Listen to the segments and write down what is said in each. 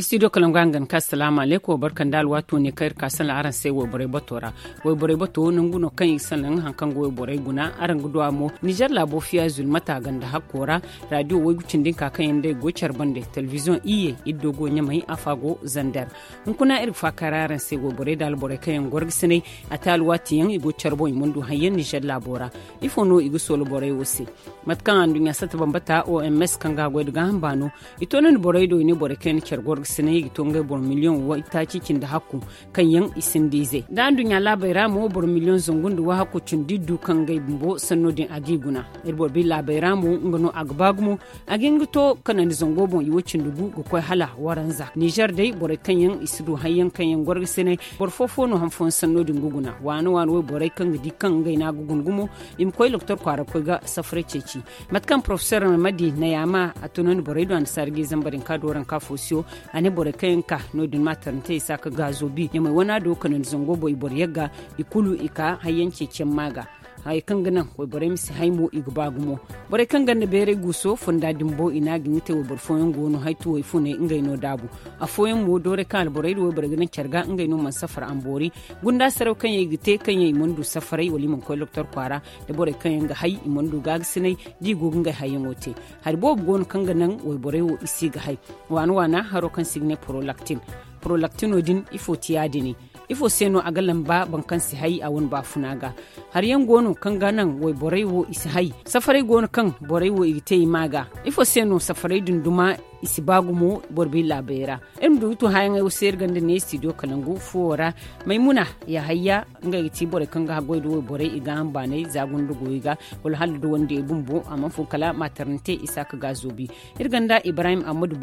studio kalangangan ka salamu alaikum barkan dal wato ne kai ka san aran sai wo bore batora wo bore bato nunguno kan sanan hankan go bore guna aran gudwa mo Niger labo fiya zulmata ganda hakora radio wo gucin din ka kan yanda gochar bande television iye iddogo nyamai afago zandar kuna irfa kararan sai wo bore dal bore kan gorgsine atal wati yan gochar boy mundu hayyan Niger labora ifono igu solo bore wosi matkan andunya sata bambata OMS kan ga go daga hambano itonon bore do ni bore kan kergor sene tonga bor million wa itaci kin da hakku kan yan isin dize da dunya labaira mo bor million zungundu wa hakku cin diddu kan gai bumbo sanodin adiguna irbor bi labaira mo ngono agbagmu agingto kanan zongo bon yiwocin dugu go koy hala waranza Niger dai bor kan yan isidu hayyan kan yan gor sene bor fofo no hanfon sanodin guguna wano wo bor kan gidi kan gai na gugungumo im koy doktor kwara koy ga safre ceci matkan professor Madi na yama atunon boredo an sargi zambarin kadoran kafosio ane bore kayanka no din maternity isa ka gazo bi ne mai wana do kanin zango boy bor yaga ikulu ika hayyan cecen maga hay kangana ko bore misi haymo igbagumo bore kangana bere guso funda dimbo ina ginite wo bor foyen gono haytu wo fune ingay no dabu a foyen mo dore kal bore do bore gana cerga ingay no man safar ambori gunda saraw kan yigite kan yi mundu safarai wali man ko doktor kwara de bore kan ga hay mundu gagsinai di gogunga hayyan wote har bob gono kangana wo bore wo isi ga hay wana haro kan signe prolactin odin ifo tiyadini ifo seno agalan ba bankan si hay a won ba funaga har yan gono kan ganan wai borai wo isi hay safarai gono kan borai wo igite maga ifo seno safarai dunduma isi bagumo borbi labera du to hayan ay ser gande ne studio kalangu fora maimuna ya hayya nga yiti bore kan ga goydo borai iga amba ne zagun dugo iga wal haldo wonde bumbo amma fu kala maternité isaka gazobi irganda Ibrahim Ahmadu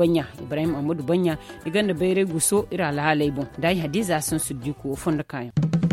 Banya iganda bayre guso ira lahalay bon dai hadiza sun suddi ko fonda kayan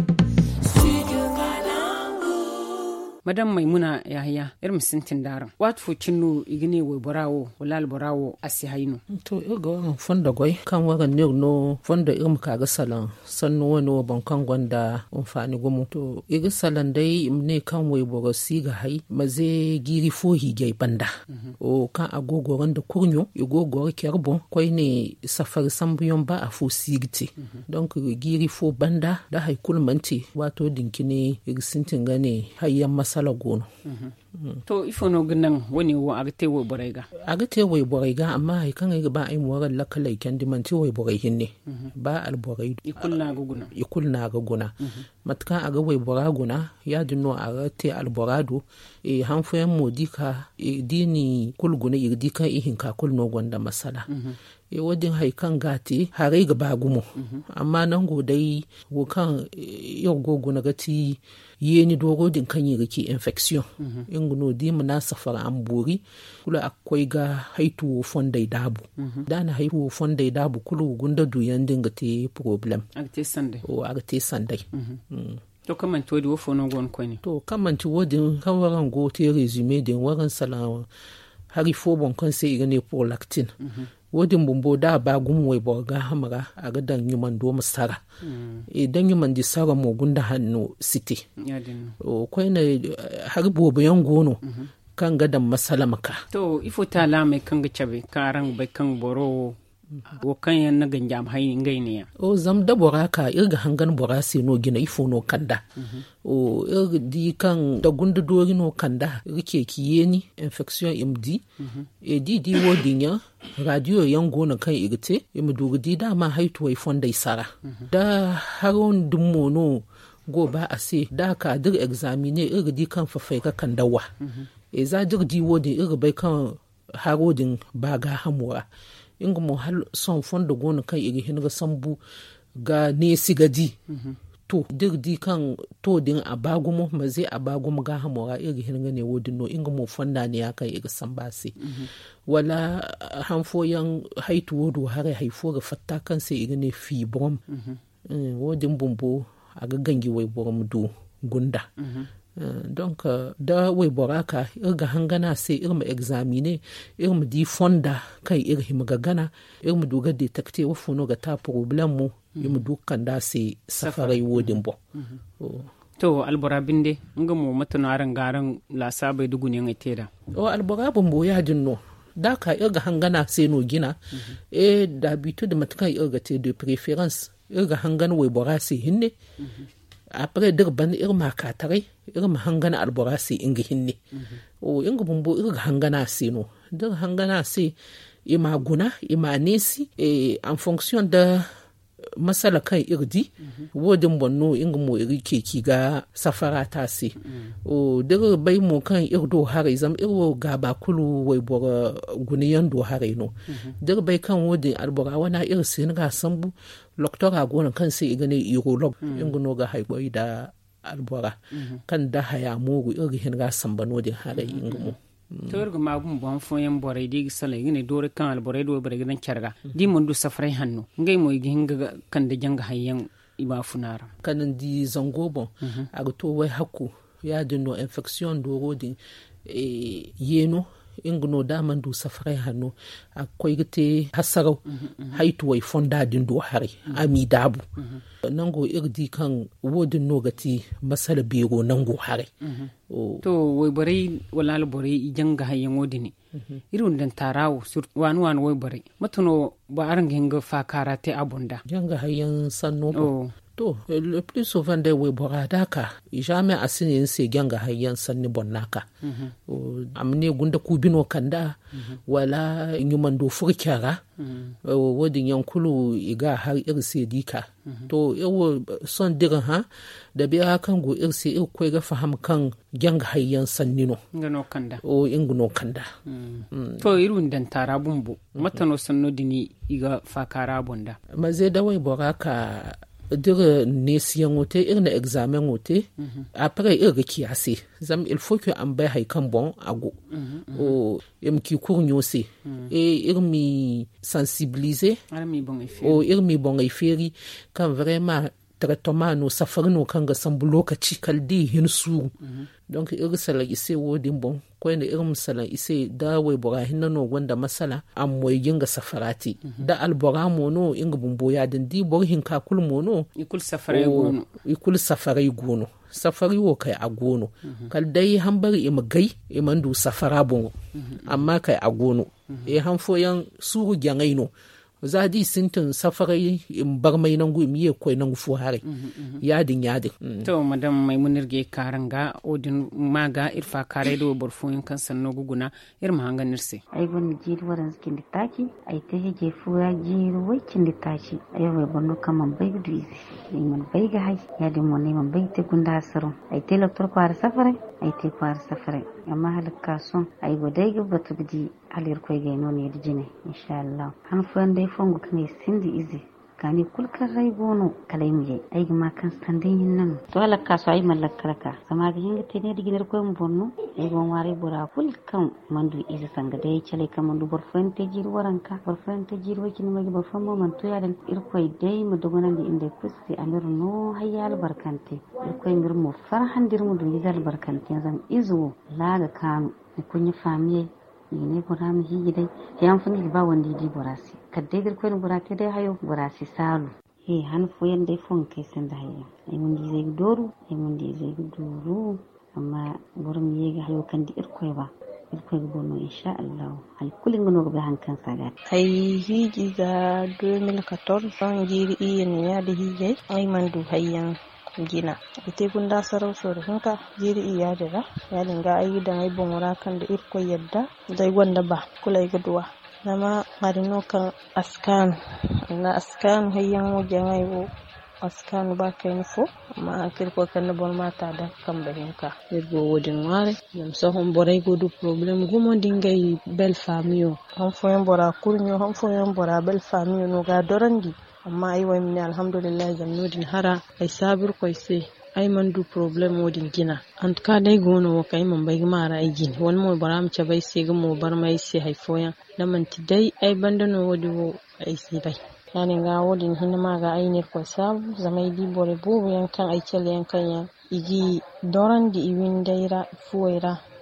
madam maimuna yahya irin sintin daran wat fo cinno igine wo borawo walal borawo asihayno to irgo fonda goy kan waga no fonda irin kaga salan sanno wono bankan gonda umfani gumu to igi salan dai imne kan wo boro siga hay maze giri fo hige banda o kan agogo randa kurnyo igogo kerbo koy ne safar sambuyon ba afu sigiti donc giri fo banda da hay kulmanti wato dinkine igi sintin gane hayyan sala gono to ifono gnan woni wo agate wo borega amma hay kan ga ba ai mo ran lakalai kan dimanti wo borai hinne ba al borai ikulna ga guna matka aga wo boraguna ya dinno agate al borado e hanfoyan modika e dini kulguna igdika ihin ka kulno gonda masala e wadin haikan gati harai ga bagumo amma nan godai wo kan yau goguna gati yeni dogo din kan yi rike infection inguno di na safara amburi kula akwai ga haitu fondai dabu dana haitu fondai dabu kulu gunda duyan dinga te problem agte sandai to kamanti wodi wo fono gon ko ni to kamanti wodi kan waran go te resume din waran salawa hari fo bon kan sai igane prolactin wodin bumbo da ba gumwai borga hamara a ga dan yuman do musara idan yuman di sara mo gunda hannu city o koina har bobayan gono kan ga dan masalamaka to ifo tala mai kan ga chabe karan bai kan boro wo kan yan na ganjam hay ngaine ya o zam da boraka irga hangan borasi no gina ifo no kanda o irga di kan da gundu dori no kanda rike kiyeni infection imdi e di wodinya radio yango na kan irte imdu di da ma haitu wai fonda isara da haron dummono go ba ase da ka dir examine irga di kan fafai ka kan dawa e za dir di wodi irga bai kan harodin baga hamura inga mo hal son fondo gona kan iri hinga sambu ga ne sigadi to dirdi kan to din abagumo maze abagumo ga hamora iri hinga ne wodin no inga mo fonda ne akan iri sambase wala hanfoyan haitu wodo hare haifo ga fatta kan sai iri ne fibrom wodin bumbo aga gangi wai borom do gunda donc da wai boraka irga hangana sai irma examine irma di fonda kai irhim gagana irma duga detecte wa funo ga ta problem mu irma dukan da sai safarai wodin bo to alborabinde nga mo matano aran garan la sabai dugu ne ngai teda o alborabun bo ya dinno da ka irga hangana sai no gina d'habitude matakan irga te de préférence irga hangana wai borasi hinne après dirban irma katare irma hangana alborasi inga hinne o inga bumbo irga hangana sai no dir hangana sai ima guna ima nesi en fonction de masala kan irdi wodin bonno inga mo iri keki ga safara ta se o daga bai mo kan irdo hare zam irwo ga ba kulu wai bora guniyan do hare no daga bai kan wodin albora wana ir sin ga sambu doktora gona kan sai igane urolog inga no ga haiboi da albora kan da haya mugu irgi hin ga sambano din hare inga mo torgo magum bon foyen bore di sala ngene dore kan al bore do bore gidan kyarga di mundu safrai hannu ngai mo igi hinga kan da janga hayyan iba funara kanan di zango bon aga to wai hakku ya dinno infection do rodin yeno ingno da mandu safrai hannu akwai gite hasarau haitu wai fonda din do hare ami dabu nango irdi kan wodin nogati masala biro nango hare to wai bare wala bare janga hayyan wodini irun dan tarawo sur wanu wai bare matuno ba aran hinga fa karate abunda janga hayyan sanno to le plus souvent de wai bora daka jamais asini se janga hayyan sanni bonnaka amne gunda kubino kanda wala nyuman do furkyara wodin yankulu iga har irse dika to yawo son diga ha da biya kan go irse kwai ga faham kan janga hayyan sannino ngano kanda ingno kanda to irun dan tara bumbu matano sanno dini iga fakara bonda maze da wai boraka dire nesiyan wote irna examen wote après irga kiyase zam il faut que an bai haikan bon ago o imki kurnyo se irmi sensibiliser irmi bon iferi kan vraiment traitement no safarno kan ga sambu lokaci kaldi hin su donc irga sala ise wodin bon ko ne irin sala ise da wai bora hinna no wanda masala am moy ginga safarati da albora mono inga bumbo ya din di bor hin ka kul mono ikul safarai gono safari wo kai a gono kal dai hambari gai imandu safara bon amma kai a gono hanfoyan suru gyangai no zadi sintin safarai in bar mai nan gu miye koi nan fu hare yadin to madam maimunir ge karanga odin maga irfa kare do borfuin kan sanno guguna irma hanga nirse ai gon jiri waran skin ditaki ai te je fuya jiri wai kin ditaki ai wai bonno kaman bai gudu isi man bai ga hai yadin mon ne man bai te gunda saro ai te loktor kwar safarai ai te kwar safarai amma halaka son ai godai ga batu gidi alir koy ga non yedi jine inshallah han fande fongo kan sindi izi kani kulkan rai bono kalai mu yayi ai ma kan standin yin nan to halaka so ai mallakarka sama ga hinga te ne diginar koy mu bonno ai gon ware bura kulkan mandu izi sanga dai chale kan mandu bor fente jir waranka bor fente jir wakin magi bor fammo man to yadan ir koy dai mu dogonan di inde kusti amir no hayyal barkante ir koy mir mu farhandir mu dun yidal barkante zan izu laga kanu kunyi famiye ne bora mi hiji dai yan fungi ba wandi di borasi kadde dir ko borate dai hayo borasi salu han fo yan dai fon kai san da hayo ai mun di zai doru ai mun di zai duru amma borum yega hayo kan di irko ba irko bono insha Allah hal kulin gono ga hankan saga ai hiji ga 2014 son jiri iyen ya da hiji ai mandu hayyan gina ite gunda sarau so da hunka jiri iya da ya dinga ayi da ai bonora kan da irko yadda dai wanda ba kula ga duwa nama marino kan askan hayyan wajen ayo askan ba kai nufo amma kirko kan bon mata da kan bahinka yego wodin ware yam so hon boray godu problem gumo dingay bel famio hon foyen bora kurnyo hon foyen bora bel famio no ga dorandi amma ai wai min alhamdulillah zamnudin hara ai sabir koy se ai mandu problem wodin gina an ka dai gono wo kai man bai mara ai gin wal mo baram cha bai se gumo bar mai se hay foyan naman ti dai ai bandano wodi wo ai se dai yani ga wodin hinma ga ai ne ko sabu zamai di bore bobo yankan ai chele yankan ya igi dorandi iwin daira fuwaira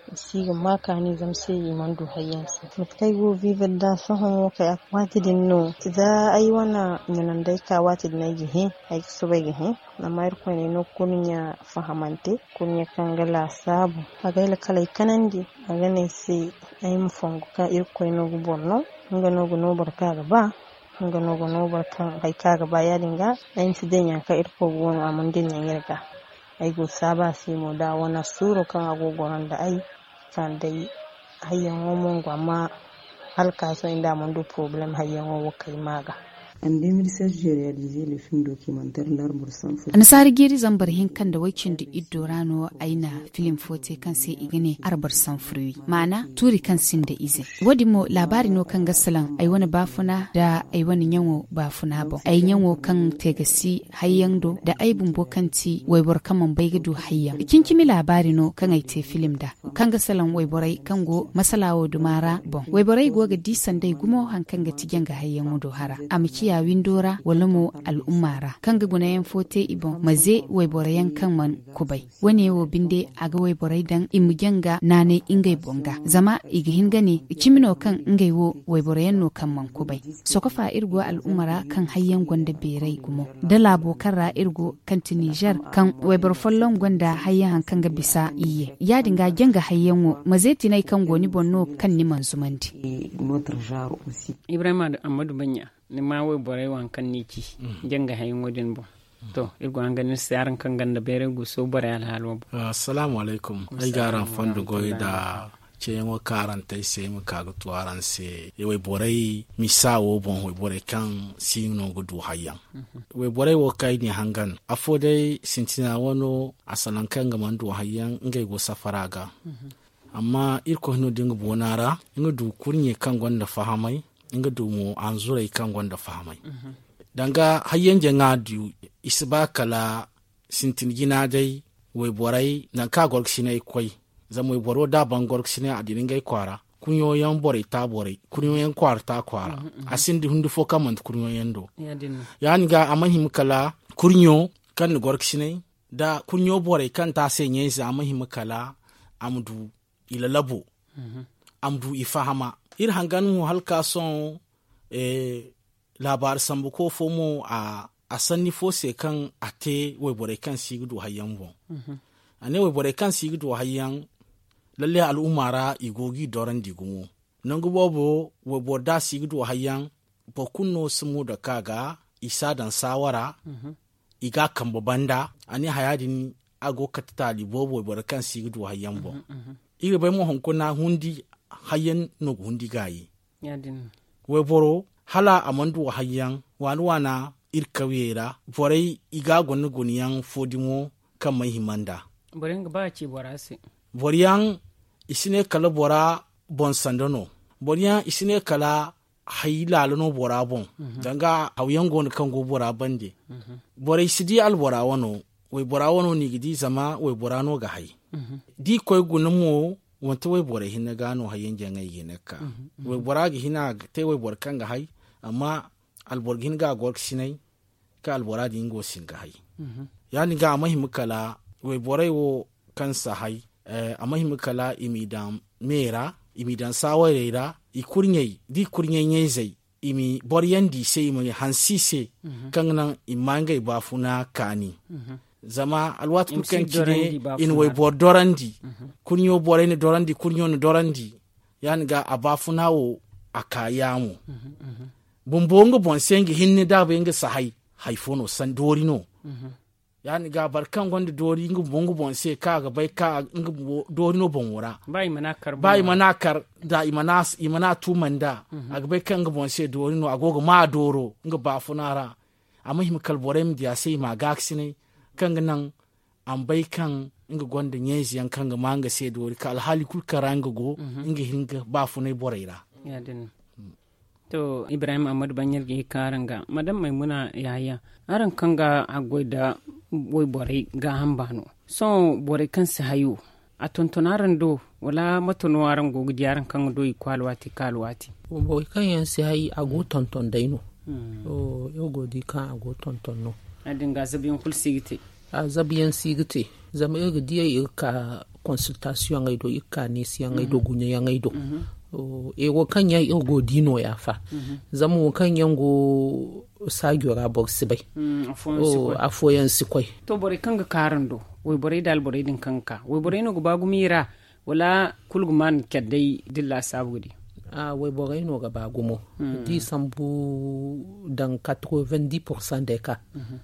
siga makani zam sai mandu hayyansa mutkai go viva da sohon kai akwati dinno za ai wana nyanan dai ka wati dinai gihe ai so bai gihe na mayar ko ne no kunya fahamante kunya kangala sabu agaila kala kanandi agane sai ai mu fongo ka irko no go bonno ngano go no barka ba ngano go no barka ai ka ba ya dinga ai su denya ka irko go no amandin yirga ai go saba sai mu da wana suro kan agogoran da ai kan dai hayyan womon gwama halka so inda mun do problem hayyan wowo kai maga. En 2016, j'ai réalisé le film documentaire L'arbre sans feu. Nasari geri zambar hinkan da wakin da iddo rano aina film fote kan sai igane arbar sans fruit. Mana turi kan sin da ize. Wadi mo labari no kan gasalan ai wani bafuna da ai wani yanwo bafuna ba. Ai yanwo kan tegasi hayyando da ai bumbo kanti waibor kaman bai gudu hayyan. Kin kimi labari no kan ai te film da. Kan gasalan waiborai kan go masalawo dumara bon. Waiborai go ga disan dai gumo hankan ga tigen ga hayyan do hara. Amiki ya windora walamo al'ummara kan ga gunayen fote ibon maze waiborayan kan man kubai wani wo binde aga waiborai dan imuganga nane ingai bonga zama igihin gane kimino kan ingai wo waiborayan no kan man kubai sokofa irgo al'ummara kan hayyan gwanda berai gumo da labo karra irgo kan Niger kan waibar follon gwanda hayyan kan ga bisa iye ya dinga janga hayyan wo maze tinai kan goni bonno kan ni manzumandi Ibrahim Ahmadu Banya ni ma wai borai wankan niki janga hayin wadin bo to irgo an ganin sayaran kan ganda bere gu so borai alhalwa assalamu alaikum ai garan fandu goyi da ce yango karanta sai mu kaga tuwaran sai wai borai misawo bon wai borai kan sino gudu hayyan wai borai wo kai ni hangan afo dai sintina wono asalan kan ga mandu hayyan ngai go safaraga amma irko hino dinga bonara inga du kurnye kan gonda fahamai inga dumo an zurai kan gwanda fahamai danga hayyan janga du isba kala sintin gina dai wai borai nan ka gork shine koi zama wai boro da ban gork shine adinin gai kwara kunyo yan borai ta borai kunyo yan kwar ta kwara asin di hundu foka man kunyo yan do yani ga amahim kala kunyo kan gork shine da kunyo borai kan ta senye za amahim kala amdu ila labo amdu ifahama ir hangan mu halka son labar sambu ko fomo a sanni fose kan ate webore kan sigudu hayyan bon ane webore kan sigudu hayyan lalle al'umara igogi doran digumu nangu bobo webor da sigudu hayyan bokunno sumu da kaga isa dan sawara iga kambo banda ane hayadin ago katali bobo webore kan sigudu hayyan bon ire bai mo honkona hundi hayyan no hundi gayi yadin we boro hala amandu hayyan wana irkawera borai iga gonu goniyan fodimo kan mai himanda boren ba ci borase boriyan isine kala bora bon sandono boriyan isine kala hayila no bora bon danga hawyan gonu kan go bora bande borai sidi al bora wano we bora wano ni gidi zama we bora no ga hay di koy gunumo wanta wai bore hina gano hayen jangai ginaka wai bora gi hina te wai bor kan ga hay amma albor gin ga gor sinai ka albora di ngo sin ga hay yani ga mahim kala wai bore wo kan sa hay amahim kala imidan mera imidan sawareira ikurnye di kurnye nyezai imi boryandi sai mu hansise kan nan imangai bafuna kani zama alwat kan kide in way bor dorandi kunyo bore ne dorandi kunyo ne dorandi yani ga abafunawo akayamu bumbongo bonsengi hinne da benga sahai haifono san dorino yani ga barkan gonde dori ngu bongo bonse kaga bai ka ngu dorino bonwora bai manakar da imana tumanda aga bai kan ngu bonse dorino agogo ma doro ngu bafunara amma him kalborem dia sai magaksine kanga nan an bai kan inga gwanda nyezi yan kanga manga sai dori ka alhali kul karanga go inga hinga ba funai boraira ya din to Ibrahim Ahmad Banyar ge karanga madam Maimuna yaya aran kanga agoi da woi borai ga hambano so borai kan se hayo a tontonaran do wala matono aran go gidaran kan do ikwalwati kalwati boy kan yan se hayi ago tonton daino yo go di kan ago tonton no adin ga zabiyan kul sigite a zabiyan sigite zama yoga diya ka consultation ngai do ikka ne si ngai do gunya ngai do wo kan ya irgo dino ya fa zamu kan yango sagyora box bai afoyan sikwai to bore kanga karando we bore dal bore din kanka we bore no gubagu mira wala kulguman kedai dilla sabudi we bore no gubagu mo di sambu dans 90% des cas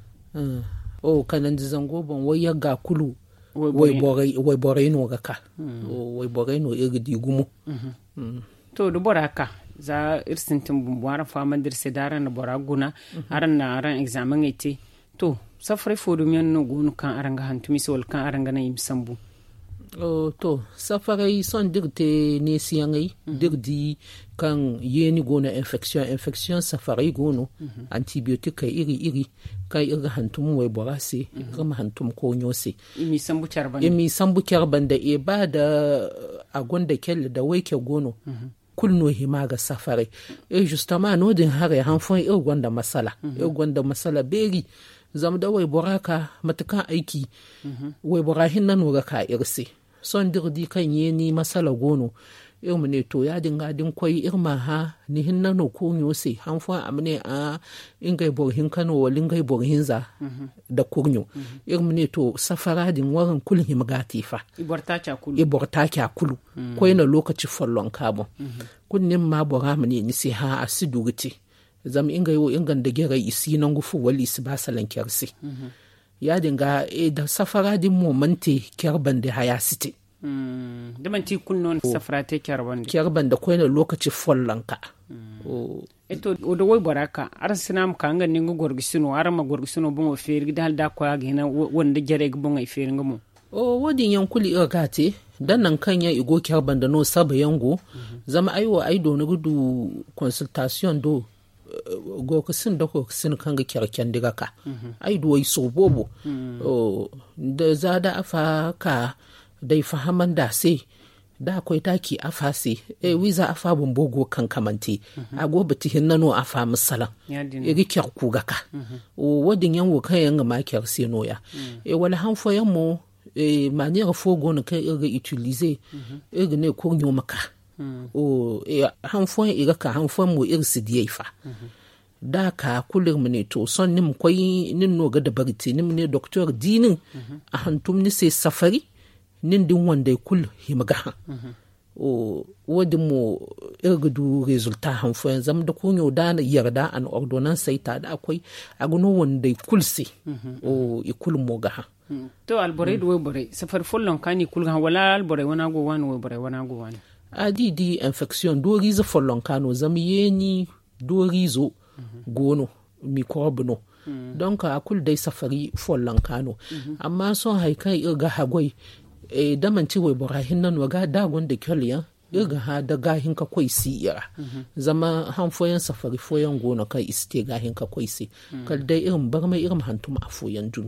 kanan zango bon waya ga kulu wai bore no ga ka wai bore no irgi gumo to do boraka za irsintin bumbuwar faman dirse dara na boraguna aran na aran examen ite to safrai fodo men no gonu kan aranga hantumi sol kan aranga na imsambu to safarai son dirte ne siyangai dirdi kan yeni gona infection safarai gono antibiotic kai iri kai irga hantum wai borase irga hantum ko nyose imi sambu kyarban da e ba da agonda kelle da waike gono kulno hima ga safarai justement no din hare hanfon irgonda masala beri zam da wai boraka matakan aiki wai borahin nan ga ka irse son dirdi kan yeni masala gono irmu ne to ya dinga din koyi irma ha ni hinna no ko nyose hanfa amne a ingai borhin kano walingai borhin za da kurnyo irmu ne to safara din waran kulhin himgatifa iborta kya kulu koyi na lokaci follon kabo kunnin ma bora mu ne ni sai ha asidugiti zam ingai wo ingan da gera isi nan gufu wali su basalan kyarsi ya dinga da safara din momante kyarban da haya site da man ti kunnon safara te kyarban da koyi na lokaci follanka eto odo woy baraka arsenam kanga ningo gorgisino arama gorgisino bon feri dal da ko agina wonde jare bon ay feri ngamo wodin yankuli irgate dan nan kan ya igo kyarban da no saba yango zama aiwa aido na gudu consultation do gokusin da gokusin kan ga kyarken diga ka aido wai so bobo da zada afa ka dai fahaman da sai da akwai taki afa sai wiza afa bumbogo kan kamanti ago batihin nano afa misalan iri kyar ku ga ka wadin yanwo kan yanga ma kyar sai noya wala hanfo yammo manière fogo ne ka irga utiliser irga ne kurnyo maka hanfon iga ka hanfon mu irsi diyaifa da ka kulir mu ne to son nim koyi nin no ga da barti nim ne docteur dinin a hantum ni sai safari nin din wanda kul himaga wadin mu irga du resultat hanfon zam da kunyo da na yarda an ordonnance sai ta da akwai aguno wanda kul sai ikul mo ga to alborai do borai safar follon kani kulga wala alborai wana go wani we borai wana go wani di infection do riza follon kano zamiyeni do rizo gono microbe no donc akul dai safari follon kano amma son haikai irga hagoi damanci we borai hinnan waga dagon da kyaliya irga ha da gahin ka koi siyara zama hanfoyan safari foyan gono kai iste gahin ka koi si kal dai irin bar mai irin hantuma afoyan dumi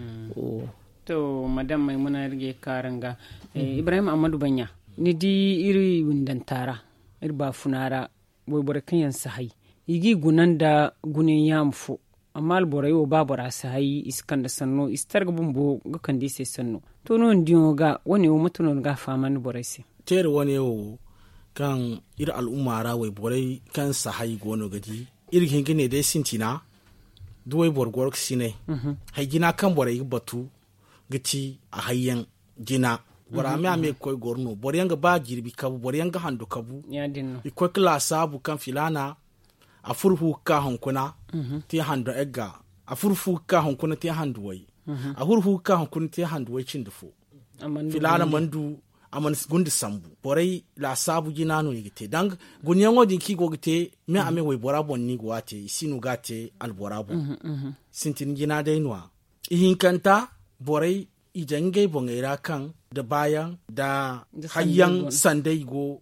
to madam maimuna rige karanga ibrahim amadu banya ni di iri windantara irba funara boy bore kan sahai igi gunan da gunin yamfu amma albore yo babura sahai iskan da sanno istarga bumbo ga kan di sai sanno to non diyo ga wani o mutunon ga faman bore sai tere wani o kan ir al'umara wai bore kan sahai gono gadi irgin gine dai sintina duwai borgor sine hay gina kan bore batu gati a hayyan gina bora me ame koy gorno bore yanga ba girbi kabu bore yanga handu kabu ya dinno iko kla sabu kan filana a furfu ka hankuna ti handu egga a furfu ka hankuna ti handu wai a furfu ka hankuna ti handu wai cin dufu filana mandu aman gundi sambu bore la sabu gina no yigite dang gunyango dinki go gite me ame wai bora bonni go ate sinu gate al bora bon sintin gina dai noa ihinkanta bore ijange bongera kan da bayan da hayyan sandai go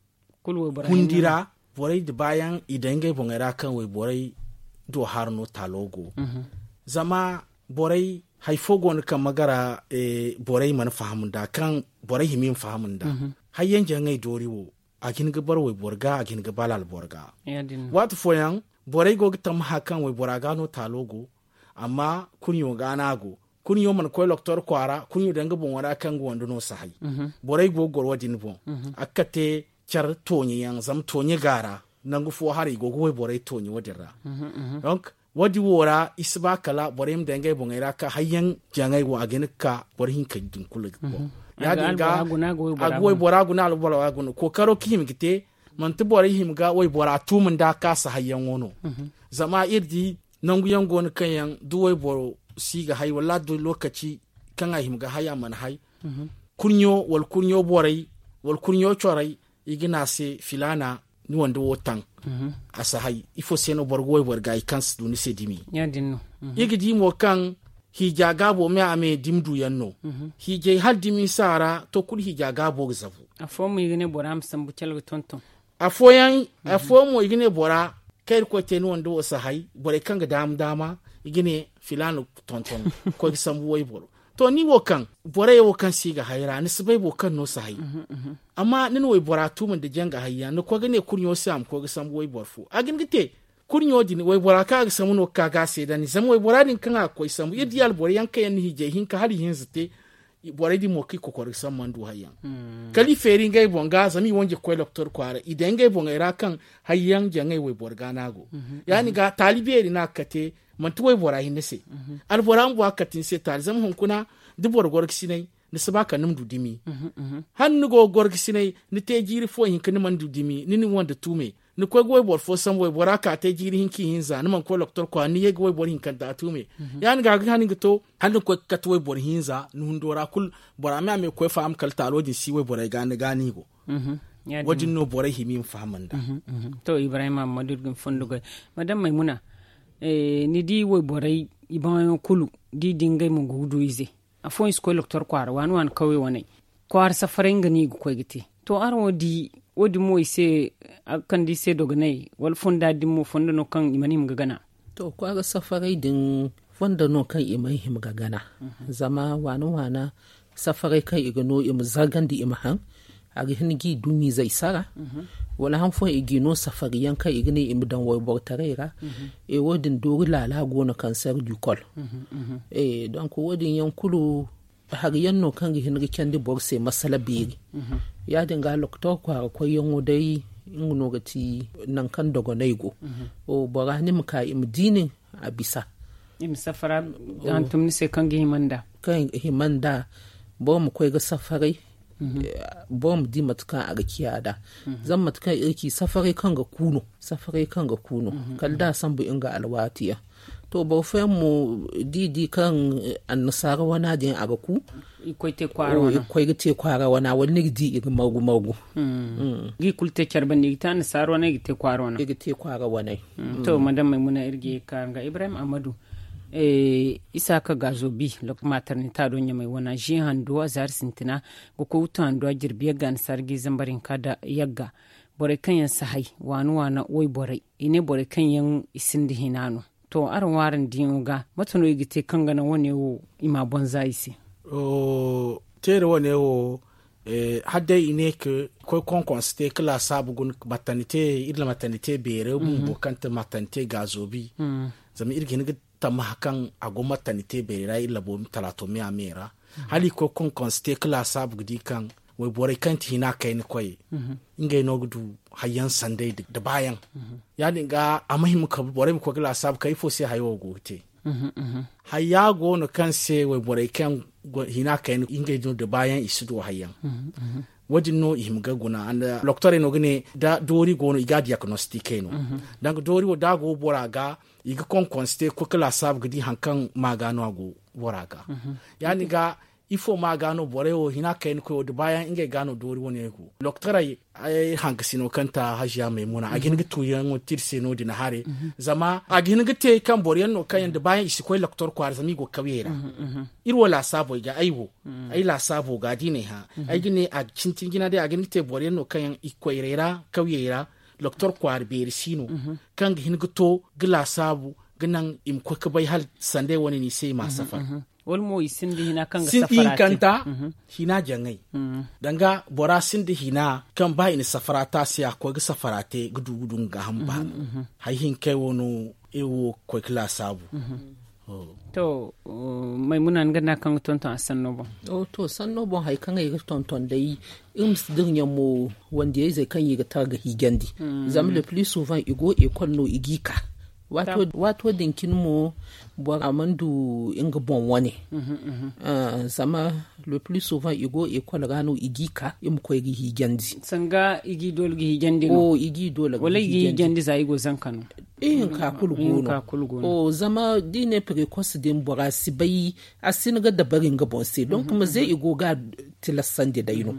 kundira bore da bayan idange bongera kan wai bore do harno talogo zama bore haifogon kan magara bore man fahamunda kan bore himin fahamunda hayyan jangai doriwo akin gabar wai borga akin gabalal borga watu foyan bore go tam hakan wai boraga no talogo amma kunyo ganago kun yo man koy doctor kwara kun yo danga bon wara kan go wando no sahay boray go gor wadin bon akate char tonyi yang zam tonyi gara nangu fo hari go go boray tonyi wadira donc wadi wora isba kala boray danga bon era ka hayyan jangai wa agin ka borhin ka din kula go ya dinga agoi bora guna al bora guna ko karo kim gite man to boray him ga way bora tumun da ka sa hayyan wono zama irdi nangu yango ne kayan duwai boro siga hay wala do lokaci kan ahim ga haya man hay kunyo wal kunyo borai wal kunyo chorai igina se filana ni wanda wotan asa hay ifo seno borgo way borga ikans duni se dimi ya dinno igidi mo kan hija gabo me ame dimdu yanno hije hal dimi sara to kul hija gabo zafu afo mu igine boram sambu chelgo tonton afo mo igine bora kai ko te wanda wasa hay bore kan ga dama igine filano tonton ko gisambu way boro to ni wokan bore wokan siga hayra ni sibai wokan no sai amma nin way bora tumun da janga hayya no ko gane kunyo sam ko gisambu way borfu agin gite kunyo din way bora ka gisamu no ka ga se da ni zam way bora din kan ko gisambu ideal bore yanka yan hije hinka hali hinzite bore di moki ko ko gisam mandu hayya kali feri ngai bonga zami wonje ko doctor kwara idan ngai bonga ira kan hayyan jangai way borga nago yani ga talibe na kate mantu way bora hinse al bora mbo akatin se tal zam hunkuna du bor gorgsinai ni sabaka num dudimi hannu go gorgsinai ni te jiri fo hinkin man dudimi ni wanda tume ni ko go bor fo sam way bora ka te jiri hinki hinza ni man ko doctor ko ni yego way bor hinkan da tume yan ga hanin to hannu ko kat way bor hinza ni hundora kul bora me ko fam kal talo di si way bora gani go wajin no bora himin famanda to ibrahima madurgin fondugo madam maimuna ni di wo borai iban kulu di dingai mun gudu ize afo isko doctor kwara wan kawai wanai kwar safarin gani go gite to arwo di wodi mo ise akan di se doganai wal fonda di mo fonda no kan imani mun gana to kwara safarai din fonda no kan imani him gana zama wana safarai kan igano im zagandi imhan agi hingi dumi zai sara wala han fo igino safari yanka igine imdan way bortarera e wodin dori lala gona cancer du col donc wodin yankulu har yanno kan hingi kendi borse masala biri ya dinga doctor ko yango dai ngono gati nan kan dogo naigo o borani muka imdinin abisa im safara antum ni se kan himanda bo mu koy ga safarai bom di matuka a gakiya da zan matuka irki safarai kan ga kuno kalda san bu inga alwatiya to ba fa mu didi kan annasara wana din a gaku ikoi te kwara wana wani di igi magu gi kulte charban ni ta annasara wana igi te kwara wana to madam maimuna irge ka ga Ibrahim Amadu isa ka gazo bi lok maternita don ya mai wana ji hando azar sintina go ko utando jirbiya gan sargi zambarin kada yagga bore kan yan sahai wana wai bore ine bore kan yan isindi hinano to aran waran dinga matono igite kan gana wone wo ima bonza isi tere wone wo hadde ine ke ko konste kala sabu gun maternité bere bu kanta maternité gazo bi zami irgin tama hakan agoma tanite berira illa bo talato me amera hali ko kon konste kala sabu gidi kan we bore kanti hina kain koy inge no gudu hayan sande da bayan ya dinga amahim ka bore ko kala sabu kai fo sai hayo gote haya go no kan se we bore kan hina kain inge no da bayan isudo hayan wajin no ihimga guna anda doctor no gane da dori go no iga diagnostic no dan dori wo da go boraga iga konste ko kala sab gidi hankan magano ago boraga yani ga ifo magano boreo hina kain ko do bayan inge gano dori woni ko doctor ay hankasino kanta hajiya maimuna agin gitu yan tirse no dina hare zama agin gite kan boryan no kayan da bayan isi ko doctor ko arzami go kawera irwo la sabo ga aiwo ai la sabo ga dine ha ai gine a cintin gina dai agin gite boryan no kayan ikoirera kawera doctor ko arberi sino kan hin gito gila sabo ginan im ko bai hal sande woni ni sai ma safar wolmo isindi hina kan safarate kanta hina jangai danga bora sindi hina kan ba ini safarata siya ko ga safarate gudugudun ga hamba hay hin kai wono ewo ko kila sabu to maimuna ngana kan tonton sanno bon to sanno bon hay kan yi tonton dai in dirnya mo wanda yayi zai kan yi ga taga higandi zam le plus souvent igo école no igika wato dinkin mo bo amandu inga bon wani zama le plus souvent igo école gano igika im ko igi higandi sanga igi dol gi higandi igi dol wala igi higandi za igo zankano ka kulgono zama dine precoce din bora sibai asin ga dabarin ga bonse donc kuma zai igo ga tilasan da dayino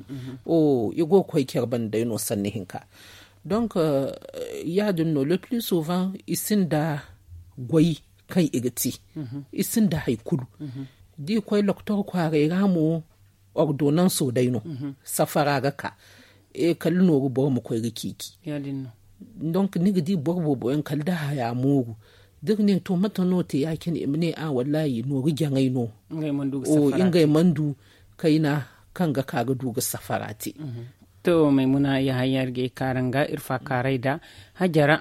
igo ko kirban dayino sanne hinka donc ya dunno le plus souvent isin da goyi kan igati isin da haikulu di koy docteur kware ramo ordonnance dayino safara ga ka kalno go bo mo koy ga kiki ya dinno donc ni gidi borbo en kalda haya mugu duk ne to mata note ya kin imne wallahi no rigangai no ngai mandu safara ingai mandu kaina kanga kaga duga safarati to maimuna ya hayar ge karanga irfa karaida hajara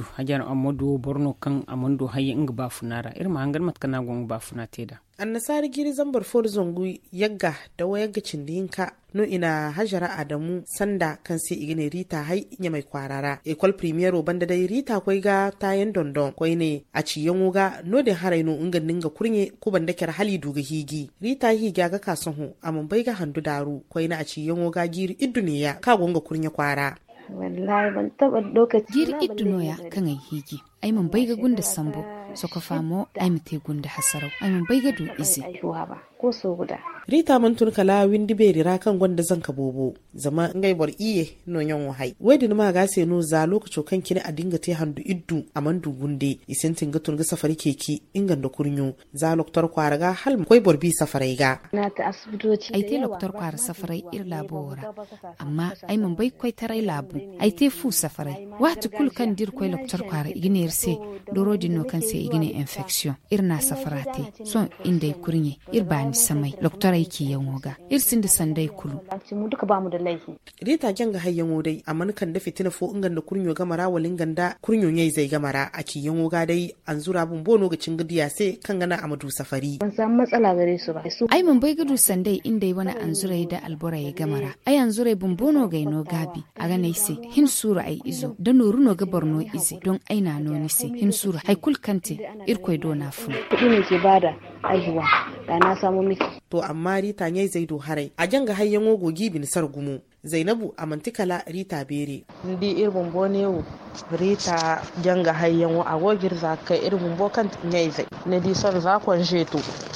amadu borno kan amandu hayi inga ba funara irma hangar matkana gon ba funate da annasari giri zambar for zongu yagga da wayagga cindinka no ina hajara adamu sanda kan sai igine rita hai nya mai kwarara école première banda dai rita koi ga tayen dondon koi ne a ciyan wuga no da haraino inga ninga kurnye ko banda kyar hali duga higi rita higa ga kason hu amon bai ga handu daru koi na a ciyan wuga giri iduniya ka gonga kurnye kwara wallahi ban taba lokaci giri iddunoya kan ai higi ai mun bai ga gunda sambo so ka famo ai mute gunda hasarau ai mun bai ga du izi ko so guda rita man tun kala windi be rira kan gwanda zan ka bobo zama ngai bor iye no nyon wahai wedi ma ga se no za lokaco kan kini a dinga te handu iddu amandu gunde isentin ga tun ga safari keki ingan da kurnyo za loktor kwaraga hal koi bor bi safarai ga na ta asibitoci ai te loktor kwara safarai ir labora amma ai mun bai koi tarai labu ai te fu safarai watu kul kan dir koi loktor kwara igine irse doro dinno kan se igine infection irna safarate son inde kurnye irbani samai loktor aiki yan woga irsin da sandai kulu mu duka bamu da laifi rita kyanga hayyan wodai amma kan da fitina fo ingan da kurnyo gamara walin ganda kurnyo yayi zai gamara a ki yan woga dai an zura bun bono ga cin gidiya sai kan gana amadu safari ban samu matsala gare su ba ai mun bai gudu sandai inda yi wani an zura da albura ya gamara ai an zura bun bono ga ino gabi a ga nai sai hin sura ai izo da noru no ga borno izi don aina no ni sai hin sura hai kul kante irkoi do na fu kudi ne ke bada aihuwa da na samu miki to amma rita nyai zaido harai a janga hayyan wogo gibin sargumu zainabu a mantikala rita bere ndi irbun bonewu rita janga hayyan wo agogir zaka irbun bokan nyai zai ne di son za kon jeto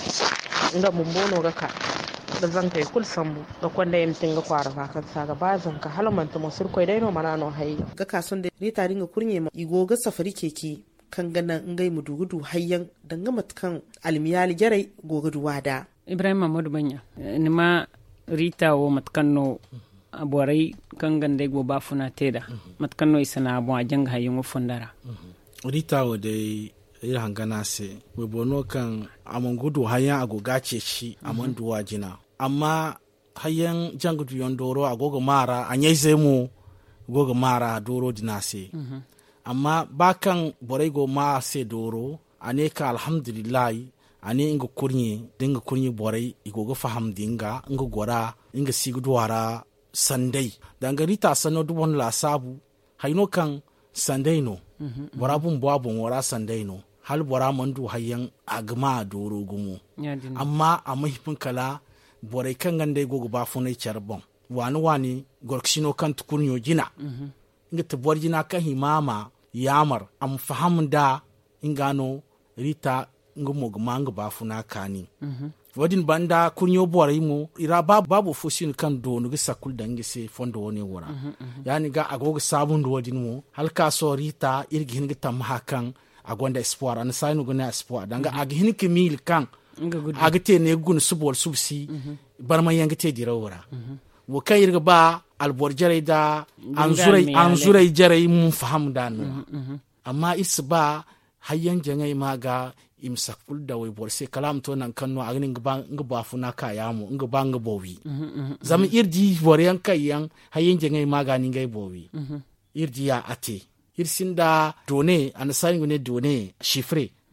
nga mumbono ga ka da zan kai kul sambu ga kwanda yamtin ga kwara kan sa ga bazan ka halmanta musur koi dai no manano hayya ga kason da rita ringa kurnye ma igo ga safari keke kan gana ngai mudugudu hayyan danga matkan almiyali jarai gogudu wada ibrahim mamadu banya nima rita wo matkanno aborai kan gande go ba funa teda matkanno isana abo ajanga hayyan fondara rita wo dai ira hangana se we bono kan amangudu hayyan agoga ce shi amandu wajina amma hayyan jangudu yondoro agogo mara anyai sai mu gogo mara doro dinase amma bakan borai go ma se doro ane ka alhamdulillah ane inga kurnye borai igogo faham dinga inga gora inga sigudu wara sandai danga rita sano dubon la sabu hayno kan sandai no bora bun babun wara sandai no hal bora mandu hayyan agma doro gumu amma a mahifin kala borai kan gande gogo ba funai charbon wani gorksino kan tukurnyo jina inga tabor jina kan himama yamar am faham da ingano rita ngumo gmanga bafuna kani wadin banda kunyo borai mu ira babu fusin kan do nugi sakul dangi se fondo woni wora yani ga agogo sabun do wadin mu halka so rita irgin ga tam hakan agonda espoir an sai nugo na espoir danga aghin kimil kan agite ne gun subol subsi barma yangite dirawora wo kayirga ba albor jarai da anzurai jarai mun faham da no amma isba hayyan jangai maga imsakul da wai borse kalam to nan kanno agnin ngba funa kayamu ngba ngbowi zam irdi boryan kayan hayyan jangai maga ni ngai bowi irdi ya ate irsinda done an sai ne done chiffre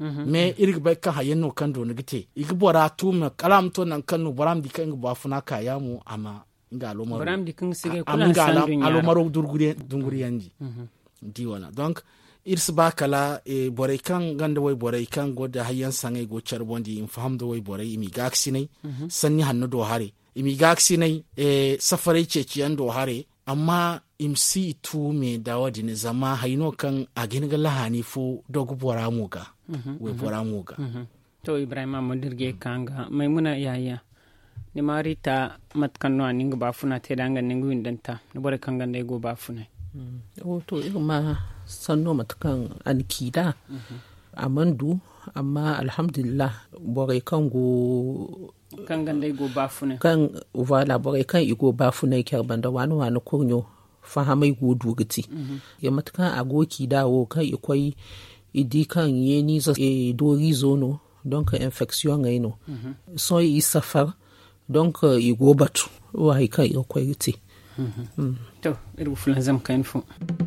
me irga bai kan hayen no kan do nigite igi bora tu me kalam to nan kan no boram di kan ba funa ka yamu ama nga alomaro boram di kan sige kula san dunya alomaro dunguri yanji di wala donc irs ba kala boray kan ganda way boray kan goda hayan sangai go charbondi in fahamdo way boray imi gaksinai sanni hanno do hare imi gaksinai safarai ceciyan do hare amma imsi tu me dawadi ne zama haino kan agin ga lahani fo dogu bora muga way bora muga to ibrahima modirge kanga maimuna yaya ni marita matkanno aninga bafuna te danga ningu indanta ne bore kanga ndai go bafuna to irma sanno matakan ankida amandu amma alhamdulillah bore kan go kan gande go bafune kan wala bore kan igo bafune kyar banda wani kurnyo fahamai go dugati ya matakan agoki dawo kan ikwai idi kan yeni za dori zono donc infection ngaino so yi safar donc igo batu wa kan ikwai ti to iru fulanzam kan fu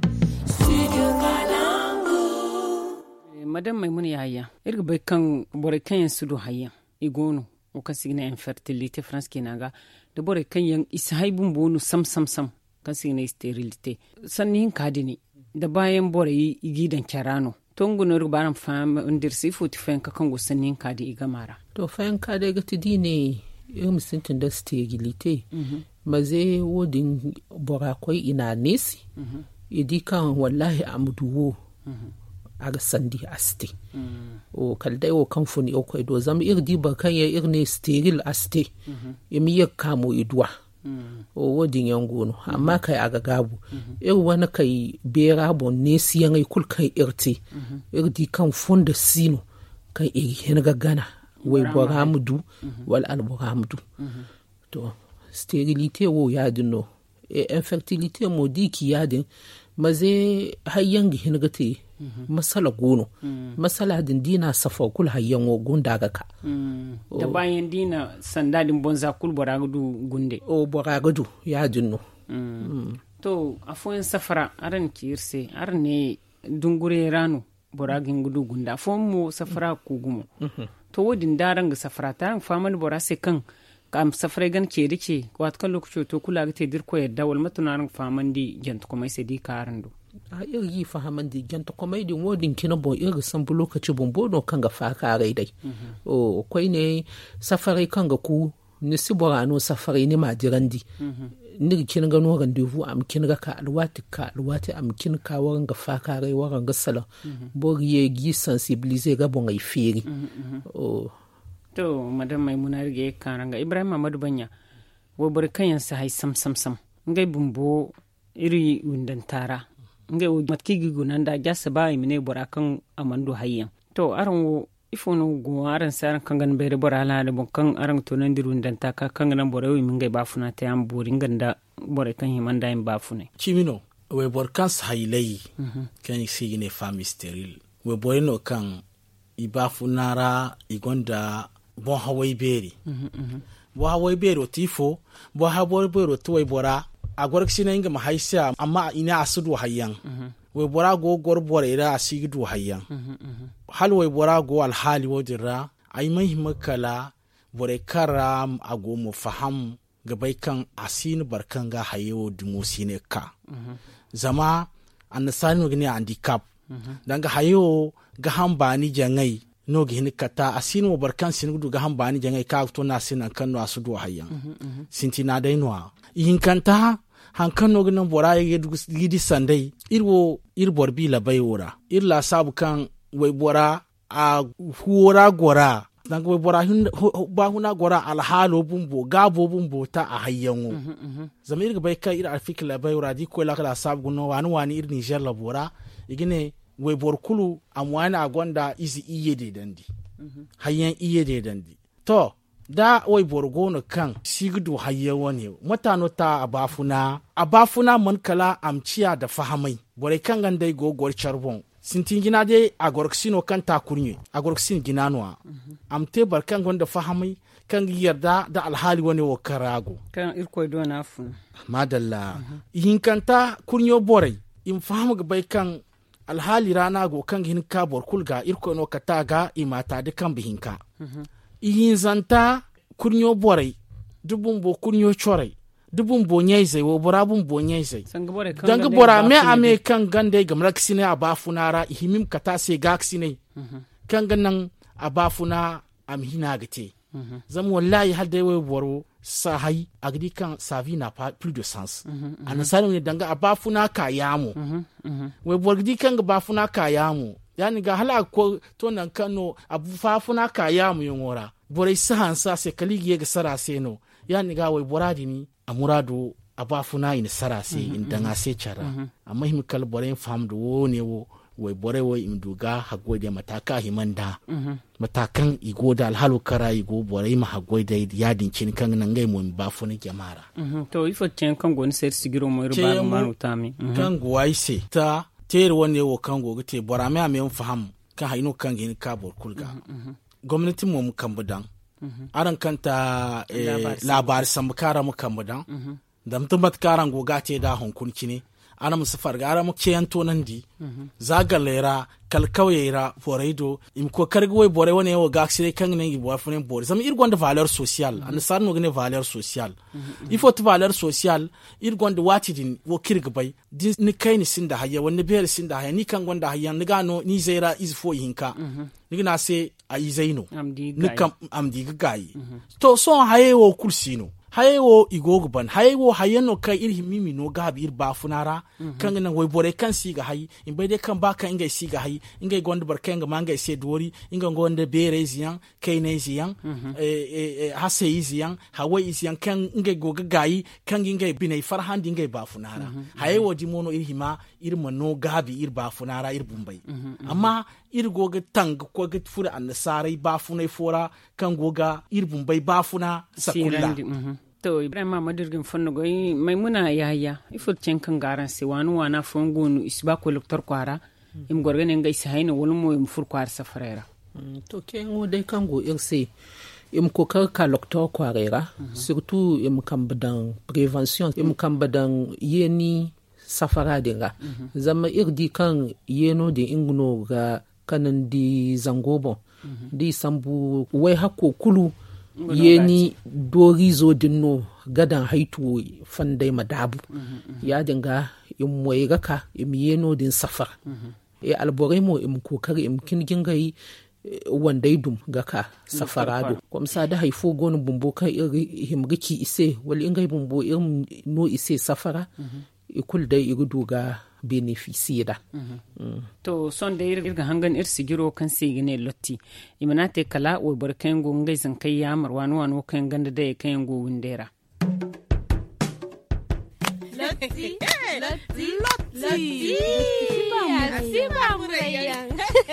madam maimuna yaya irga bai kan bore kan yan sudu hayya igono o kan signa infertilité france kenaga da bore kan yan ishaibun bonu sam kan signa sterilité sannin kadini da bayan bore igidan kyarano tonguno irga baran fam undir sifuti fen ka kan go sannin kadi igamara to fen kadi ga tidine irin sintin da sterilité maze wodin bora koi ina nesi idi kan wallahi amduwo aga sandi asti o kaldai o kamfuni o ko do zam irdi ba kan ya irne steril asti imi ya kamo idwa o wodin yangono amma kai aga gabu wani kai bera bon ne siyan ai kul kai irti irdi kan funda sino kai iri hen gana wai boramudu wal al boramudu to sterilité wo yadino infertilité modiki yadin maze hayyan gihin gate masala gono masala din dina safa kul hayyan wo gunda ga ka da bayan dina sandadin bonza kul boragudu gunde o boragudu yadino to afoyin safara aran kirse arne dungure rano boragin gudu gunda afon mu safara kugumo to wodin daran ga safara taran famal borase kan kam safrai gan ke dike wat kan lokaci to kula ga te dirko yadda wal matunaran famandi jant kuma sai di karando a iri fahamandi jant kuma din wodin kina bo iri san bu lokaci bombono kan ga faka rai dai o koi ne safari kan ga ku ni siborano safari ni madirandi ni kin ga no rendezvous am kin ga ka alwati am kin ka waran ga faka rai waran ga sala bo ye gi sensibiliser ga bon ai feri o to madam maimuna rige karanga ibrahim amadu banya wo bar kayan sa hay sam ngai bumbo iri windantara ngai wo matki gigunan da jassa ba imine borakan amando hayyan to aran wo ifono go aran saran kangan bere borala da bonkan aran to nan dirun danta ka kangan borewi min ngai bafuna ta am borin ganda bore kan himanda im bafune chimino we borkan haylay kan sigine fami steril we borino kan ibafunara igonda bon hawai beri bo hawai beri o tifo bo hawai beri o tuwai bora a gwarksina inga mahaisa amma ina asudu hayyan wai bora go gorbora ira asigidu hayyan hal wai bora go alhali wodira ai mahimmakala bore karam ago mu faham gabai kan asin barkan ga hayo dumusine ka zama annasani gni handicap danga hayo ga hambani jangai no gihini kata asin mo barkan sinudu ga hambani jangai ka to na sinan kanno asudu hayyan sinti na dai noa yin kanta hankan no gnan bora gidi sandai irbor bi la bayora irla sabu kan wai bora a huora gora danga wai bora ba huna gora alhalo bumbo gabo bumbo ta a hayyanwo zamir ga bai kai ir arfikla bayora di ko la kala sabu no wani ir Niger la bora igine wai borkulu amwana agonda izi iye de dandi hayyan iye de dandi to da wai borgono kan sigdu hayya wani mutano ta abafuna man kala amciya da fahamai bore kan gandai gogor charbon sintin gina dai agorksino kan takurnye agorksin ginanwa amte barkan gonda fahamai kan yarda da alhali wani wa karago kan irko do nafu madalla yinkanta kurnyo bore in fahamu ga bai kan alhali rana go kan hinka bor kulga irko no kataga imata de kan bihinka ihin zanta kurnyo borai dubun bo kurnyo chorai dubun bo nyaize wo borabun bo nyaize danga bora me ame kan gande gamraksine abafunara ihimim kata se gaksine kan ganan abafuna am hinagate zam wallahi hadde we boro sahai agdi kan savi n'a pas plus de sens anasari ne danga abafuna kayamu we borgdi kan abafuna kayamu yani ga hala ko to nan kano abufafuna kayamu yongora borai sahansa se kaligi ga sarase no yani ga we boradi ni amurado abafuna in sarase in danga se chara amma him kal borai famdo wone wo wai bore wai imduga hagwai mataka himanda matakan igo da alhalu kara igo bore ma hagwai da yadin cin kan nan gai mun ba funi jamara to ifo cin kan gon ser sigiro mo irba manu tami kan guwai se ta ter wonne wo kan go gite bora me am faham kan haino kan gin ka bor kulga gwamnati mu kan budan aran kanta labar sambakara mu kan budan da mutumbat karan go gate da honkunci ne ana musu farga ara muke yanto nan di zagalera kalkawyera foraido im ko kargwe bore woni wo gaksire kan nan gi bo funen bore zama irgonde valeur sociale an sarno gane valeur sociale il faut valeur sociale irgonde watidin wo kirga bay ni kayni sinda hayya wonni bel sinda hayya ni kan gonda hayya ni gano ni zaira is fo hinka ni na se ayi zaino ni kam amdi gayi to so haye wo kursino hayewo igogo ban hayewo hayeno kai iri mimi no gabi ir bafunara kan nan way bore kan siga hay in bai de kan baka ingai siga hay ingai gonda barkan ga manga se dori inga gonda bere ziyan kai ne ziyan hase ziyan hawai ziyan kan ingai goga gayi kan ingai binai farhandi ingai bafunara hayewo di mono iri hima ir mano gabi ir bafunara ir bumbai amma ir goga tang ko ga fura annasarai bafunai fora kan goga ir bumbai bafuna sakulla to Ibrahima madirgin fonno goy maimuna yahya ifut cen kan garan se wanu wana fongonu isba ko doktor kwara im gorgane ngai sai hayno wolmo im fur kwar safrera to ken wo dai kan go irse im ko ka doktor kwarera surtout im kambadan prévention im kambadan yeni safara dinga zama irdi kan yeno de ingno ga kanan di zangobo di sambu wai hakko kulu yeni dorizo dinno gadan haitu fandai madabu ya dinga in moyga ka im yeno din safar alboremo im kokari im kingin gai wandai dum gaka safarado komsa da haifo gonu bumbo kai himgiki ise wal ingai bumbo im no ise safara ikul dai igudu ga beneficiera to son da irga hangan sigiro kan sigine lotti imanate kala o barkan go ngai zan kai yamar wanu kan ganda da kan go windera lotti ba mu rayan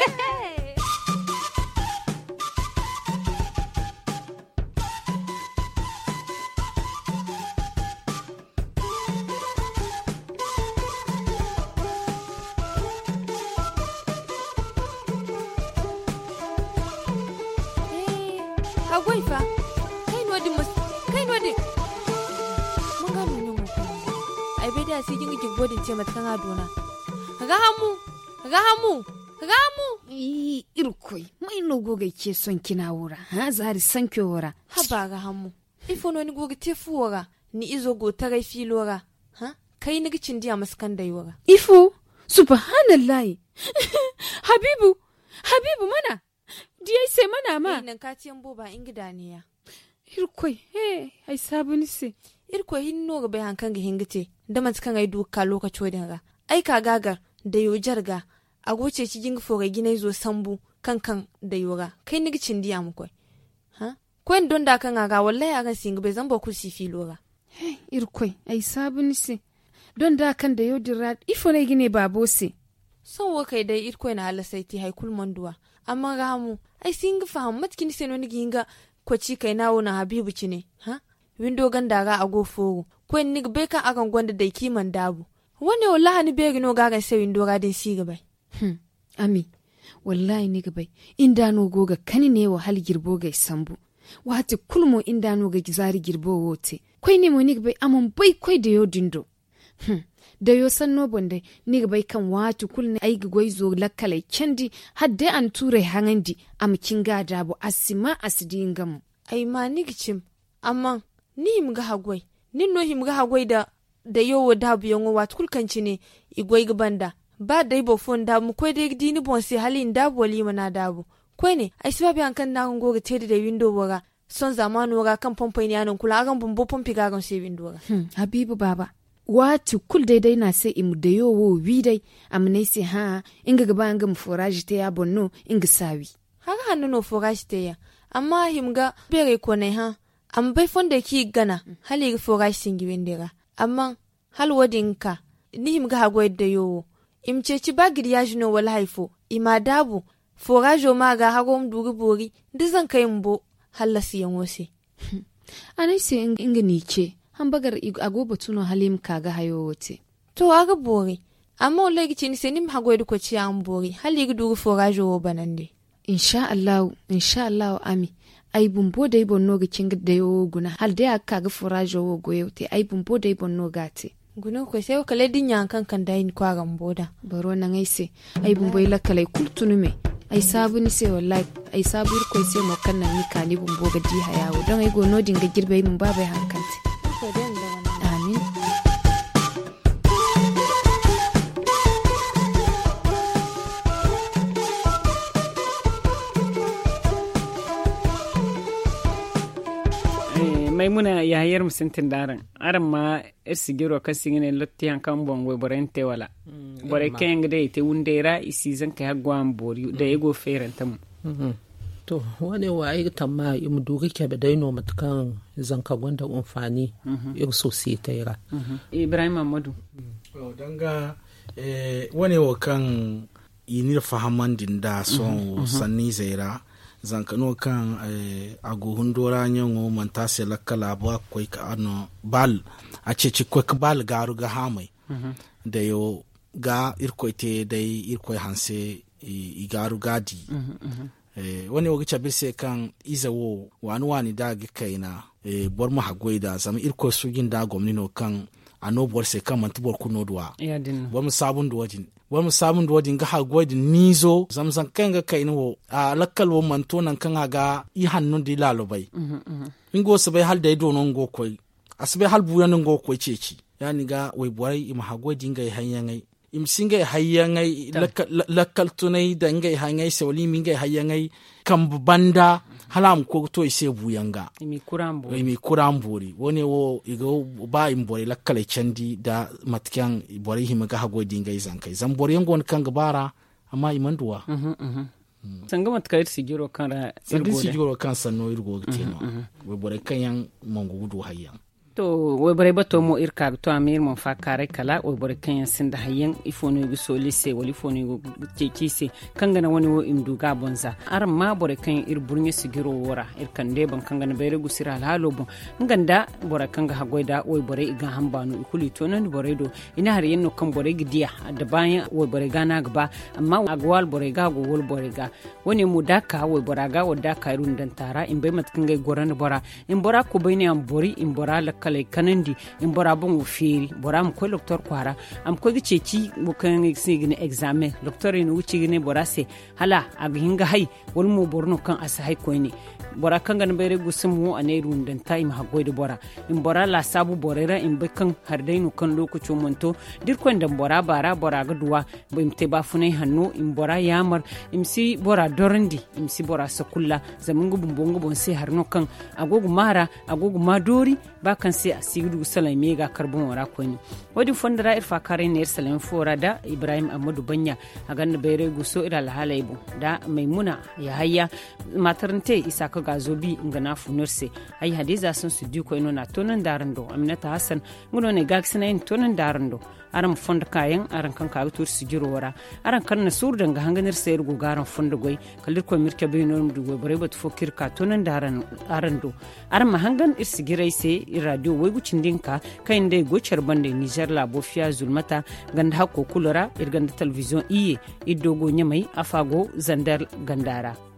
Agwaifa, kai no mun ga mun mu ai bai da sai gingi bodin ce mata kan adona ga hamu irkoi mai no goga ke son kina wura ha zari san ke wura ha ba ga hamu ifo no ni goga te fuwara ni izo go ta gai filora ha kai ni gicin diya maskan da yora ifo subhanallahi habibu mana diyai sai mana ma nan ka tiyan boba in gidaniya irkoi ai sabuni se irkoi hinno ga bai hankan ga hingite da matkan ai duka lokaci wadin ga ai ka gagar da yo jarga a goce ci jinga foga ginai zo sambu kankan da yoga kai ni gicin diya mu koi ha koin don da kan ga wallahi aga singa bai zamba ku si filora irkoi ai sabuni se don da kan da yo dirra ifo ne gine babo se son wa kai dai irkoi na halasaiti haikul manduwa amma ga mu ai singa faham matkin se no ni ginga kwaci kai nawo na habibu cine ha windo ganda ga agofo ko ni be ka akan gwanda da kiman dabu wani wallahi ni be gino ga ga sai windo ga din siga bai ami wallahi ni ga bai inda no goga kani ne wa hal girbo ga sambu wati kulmo inda no ga gizari girbo wote koi ne mo ni ga bai amon bai koi da yo dindo da yo san no bonde ni ga bai kan watu kulne ai ga goizo lakkale kendi hadde an ture hangandi am kinga dabo asima asidingam ai ma ni gicim amma ni himga hagwai ni no himga hagwai da yowo dabu yongo watu kulkanci ne igwai gabanda ba dai bo fon da mu koi dai dini bon se halin dabu wali mana dabu koi ne ai sibabi an kan na ngo ga tede da window waga son zamanu waga kan pompa ni anan kula agan bombo pompi ga gan se window waga habibu baba watu kul daidai na sai imu da yowo widai amne se ha inga gaba an ga mu forage te ya bonno inga sawi haka hannu no forage te ya amma himga bere ko ne ha am bai fonda ki gana hali ga forage singi wendera amma hal wadinka ni himga hagwai da yowo imceci bagir ya jino wala haifo ima dabu forage ma ga hago mdugi bori dizan kai mbo halasi yan wose anai se inga ni ce hambagar agoba tuno halim kaga hayo wote to aga bori amma wallahi gici ni senim hagwai da ko ci an bori hali ga dugi forage wo banande insha Allah ami ai bumbo dai bonno ga cinga da yo guna hal da aka ga forage wo goyote ai bumbo dai bonno gate guna ko sai kala dinyan kan dai ni kwa gamboda baro nan ai se ai bumbo ila kala kultunu me ai sabu ni se wallahi ai sabu ko sai mo kan nan ni kani bumbo ga di hayawo don ai go nodin ga girbe mun babai hankanti amin maimuna yayar musintin daran aran ma sigiro kan singine lotti han kan bon we borente wala bore keng de te wundera isi zan ka hagwan bori da yego ferantam to wane waye tamma im duga ke be dai no matkan zanka gwanda amfani ir society ra Ibrahim Amadu danga wane wa kan yinir fahamandin da son sanni zaira zankano kan aguhun dora nyango mantase lakala ba koi ka ano bal a ceci kwek bal garu ga hamai da yo ga irkoite dai irkoi hanse i garu gadi wani wogi cabirse kan izawo wani da ga kaina bor ma hagweda zama irkoi sugin da gomnino kan ano bor se kan mantubor kunodwa bor mu sabun duwajin wani sabon da wajen ga hagwai da nizo zamzan kan ga kai wo a lakkal wo manto nan kan ga i hannun di lalubai ingo su bai hal da ido non go koi asbai hal buya non go koi ceci yani ga wai borai im hagwai dinga hanyangai im singa hanyangai lakkal tunai da ngai hanyangai sawli min ngai hanyangai kan banda halam ko to ise buyanga imi kurambori woni wo igo ba imbore lakkale candi da matkan bore himaga hago dinga izankai zambore ngon kan gbara amma imanduwa sanga matkayir sigiro kan sigiro kan sanno irgo tino we bore kanyan mongo gudu hayyan to we bore bato mo irka to amir mon fakare kala we bore kanyan sinda hayyan ifono gu solise wali ifono gu cecise kangana woni wo imduga bonza aran ma bore kan ir burnye sigiro wora ir kande ban kangana bayre gu sira halo bon nganda bore kanga hagoida we bore iga hambanu ikuli to nan bore do ina har yenno kan bore gidiya da bayan we bore gana gaba amma agwal bore ga go wol bore ga woni mu daka we bore ga wada kairun dan tara in bai matkanga goran bora in bora ko bayni am bori in bora kale kanandi in bora bon feri bora am ko docteur kwara am ko gice ci bu kan sigine examen docteur ni wuci ne bora se hala ag hinga hay wol mo borno kan asa hay ko ni bora kan gan bere gusumu ane rundan time ha goide bora in bora la sabu borera in be kan hardai no kan lokacin monto dir ko ndan bora bara bora ga duwa bim te ba funai hanno in bora yamar imsi bora dorandi imsi bora sakulla zamangu bumbongo bon se harno kan agogu mara agogu madori ba kan sai asiru salai mega karbon wara ko ni wadi fondara irfa kare ne salai fora da Ibrahim Amadu Banya a ganna bere guso ira halaibu da Maimuna ya hayya matarnte isa ka gazobi ngana funurse ai hadiza sun su diko ino na tonan darando Aminata Hassan ngono ne gaksina in tonan darando aran fonda kayan aran kan ka tur sigiro wara aran kan na sur danga hanganir sayar go garan fonda goy kalir ko mirke be no du go bare bat fokir ka tonan daran arando aran mahangan ir sigirai se radio way gucin dinka kain dai gocar bande Niger la bofia zulmata ganda hakko kulura ir ganda television iye idogo nyamai afago zandar gandara